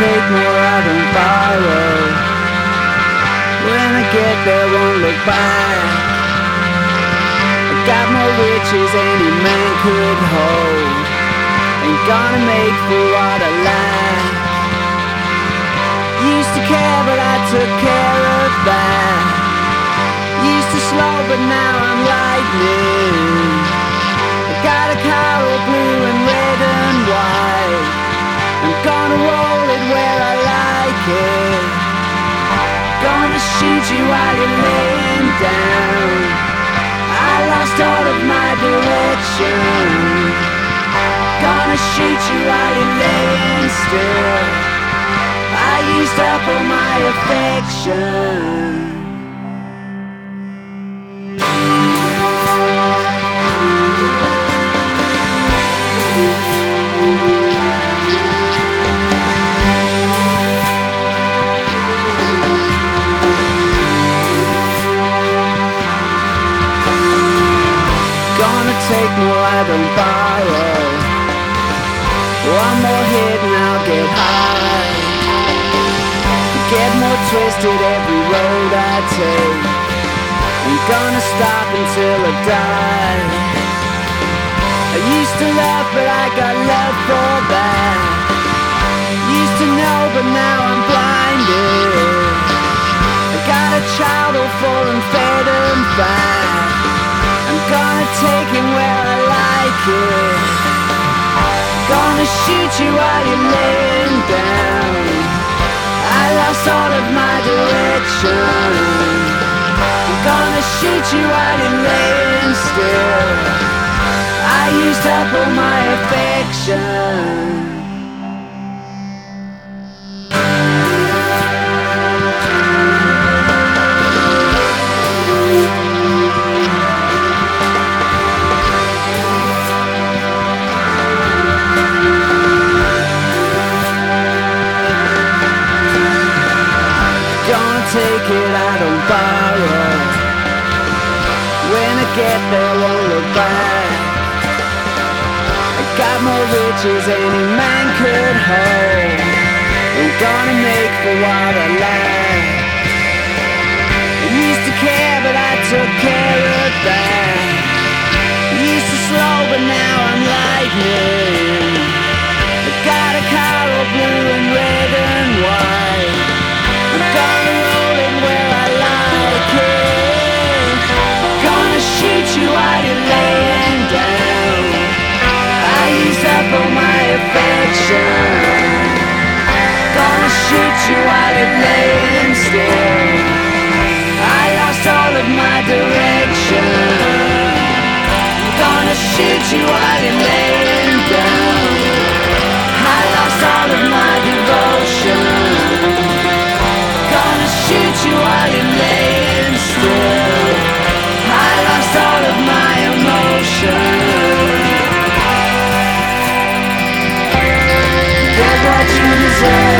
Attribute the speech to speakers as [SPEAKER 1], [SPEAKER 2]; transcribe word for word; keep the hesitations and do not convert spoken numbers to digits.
[SPEAKER 1] take more, I don't borrow. When I get there, won't look back. I got more riches any man could hold. Ain't gonna make for what I lack. Used to care, but I took care of that. Used to slow, but now I'm lightning. I got a car all blue and red and white. I'm gonna roll it where I like it. Gonna shoot you while you're laying down. I lost all of my direction. Gonna shoot you while you're laying still. I used up all my affection. Gonna take more, I don't borrow. One more hit and I'll get high. Get more twisted every road I take. Ain't gonna stop until I die. I used to love, but I got love for that. Used to know, but now I'm blinded. I got a child all full and fed and fat. I'm gonna take him where I like it. Gonna shoot you while you're laying down. I lost all of my direction. I'm gonna shoot you while you're laying still. I used up all my affection. Take it, I don't borrow. When I get there, won't look back. I got more riches any man could hold. Ain't gonna make for what I lack. I used to care, but I took care of that. Used to slow, but now I'm lightning. I got a car all blue and red and white. I'm gonna roll it where I like it. Gonna shoot you while you're laying down. I used up all my affection. Gonna shoot you while you're laying still. I lost all of my direction. Gonna shoot you while you're laying down. I lost all of my devotion. Gonna shoot you while you're laying still. I lost all of my emotion. Get what you deserve.